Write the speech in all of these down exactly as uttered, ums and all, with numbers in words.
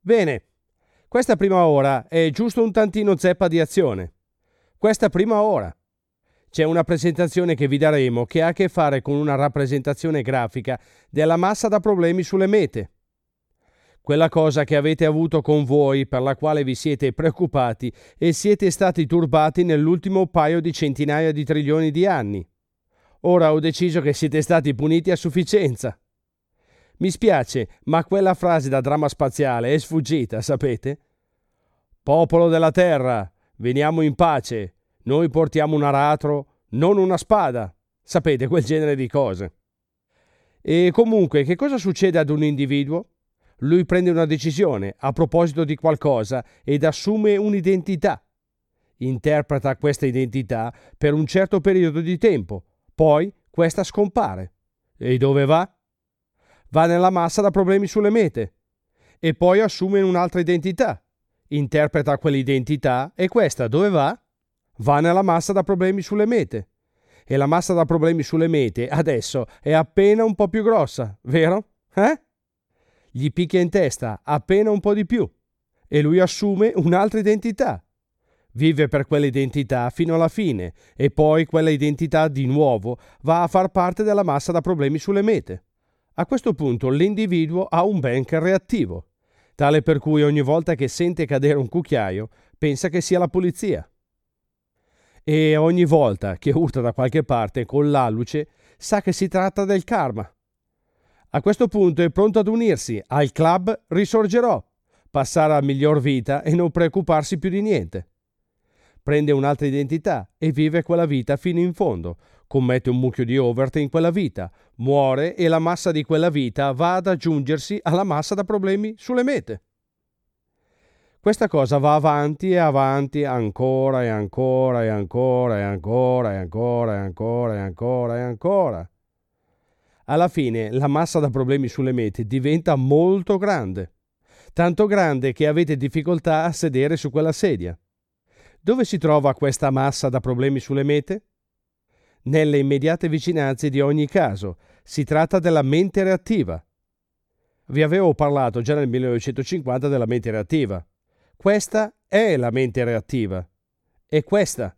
Bene, questa prima ora è giusto un tantino zeppa di azione. Questa prima ora. C'è una presentazione che vi daremo che ha a che fare con una rappresentazione grafica della massa da problemi sulle mete. Quella cosa che avete avuto con voi, per la quale vi siete preoccupati e siete stati turbati nell'ultimo paio di centinaia di trilioni di anni. Ora ho deciso che siete stati puniti a sufficienza. Mi spiace, ma quella frase da dramma spaziale è sfuggita, sapete? Popolo della Terra, veniamo in pace. Noi portiamo un aratro, non una spada. Sapete, quel genere di cose. E comunque, che cosa succede ad un individuo? Lui prende una decisione a proposito di qualcosa ed assume un'identità. Interpreta questa identità per un certo periodo di tempo, poi questa scompare. E dove va? Va nella massa da problemi sulle mete. E poi assume un'altra identità. Interpreta quell'identità e questa dove va? Va nella massa da problemi sulle mete. E la massa da problemi sulle mete adesso è appena un po' più grossa, vero? Eh? Gli picchia in testa appena un po' di più e lui assume un'altra identità. Vive per quell'identità fino alla fine e poi quella identità di nuovo va a far parte della massa da problemi sulle mete. A questo punto l'individuo ha un banker reattivo, tale per cui ogni volta che sente cadere un cucchiaio pensa che sia la polizia. E ogni volta che urta da qualche parte con l'alluce sa che si tratta del karma. A questo punto è pronto ad unirsi al club Risorgerò, passare a miglior vita e non preoccuparsi più di niente. Prende un'altra identità e vive quella vita fino in fondo, commette un mucchio di overt in quella vita, muore e la massa di quella vita va ad aggiungersi alla massa da problemi sulle mete. Questa cosa va avanti e avanti ancora e ancora e ancora e ancora e ancora e ancora e ancora e ancora. Alla fine la massa da problemi sulle mete diventa molto grande, tanto grande che avete difficoltà a sedere su quella sedia. Dove si trova questa massa da problemi sulle mete? Nelle immediate vicinanze di ogni caso. Si tratta della mente reattiva. Vi avevo parlato già nel millenovecentocinquanta della mente reattiva. Questa è la mente reattiva. È questa.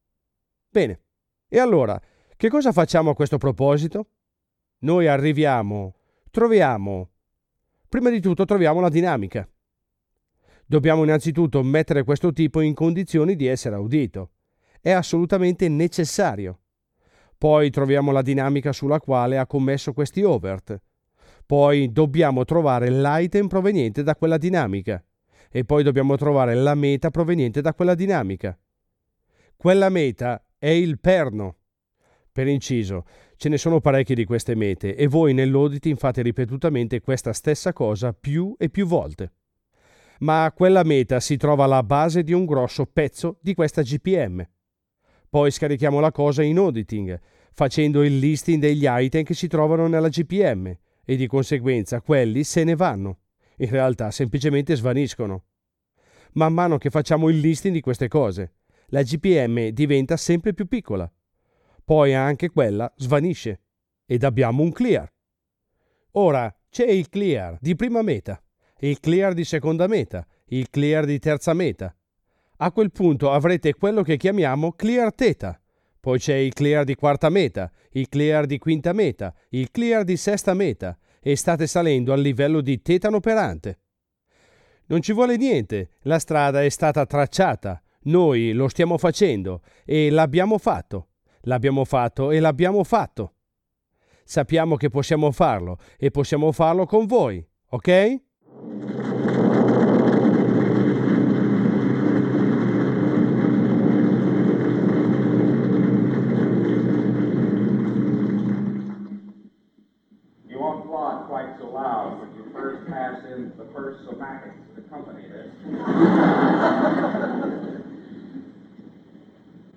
Bene. E allora, che cosa facciamo a questo proposito? Noi arriviamo, troviamo, prima di tutto troviamo la dinamica. Dobbiamo innanzitutto mettere questo tipo in condizioni di essere udito. È assolutamente necessario. Poi troviamo la dinamica sulla quale ha commesso questi overt. Poi dobbiamo trovare l'item proveniente da quella dinamica. E poi dobbiamo trovare la meta proveniente da quella dinamica. Quella meta è il perno. Per inciso, ce ne sono parecchie di queste mete e voi nell'auditing fate ripetutamente questa stessa cosa più e più volte. Ma a quella meta si trova la base di un grosso pezzo di questa G P M. Poi scarichiamo la cosa in auditing, facendo il listing degli item che si trovano nella G P M e di conseguenza quelli se ne vanno. In realtà semplicemente svaniscono. Man mano che facciamo il listing di queste cose, la G P M diventa sempre più piccola. Poi anche quella svanisce ed abbiamo un clear. Ora c'è il clear di prima meta, il clear di seconda meta, il clear di terza meta. A quel punto avrete quello che chiamiamo clear theta. Poi c'è il clear di quarta meta, il clear di quinta meta, il clear di sesta meta e state salendo al livello di tetano operante. Non ci vuole niente, la strada è stata tracciata, noi lo stiamo facendo e l'abbiamo fatto. L'abbiamo fatto e l'abbiamo fatto. Sappiamo che possiamo farlo e possiamo farlo con voi, ok? You won't applaud quite so loud when you first pass in the first somatic to the company.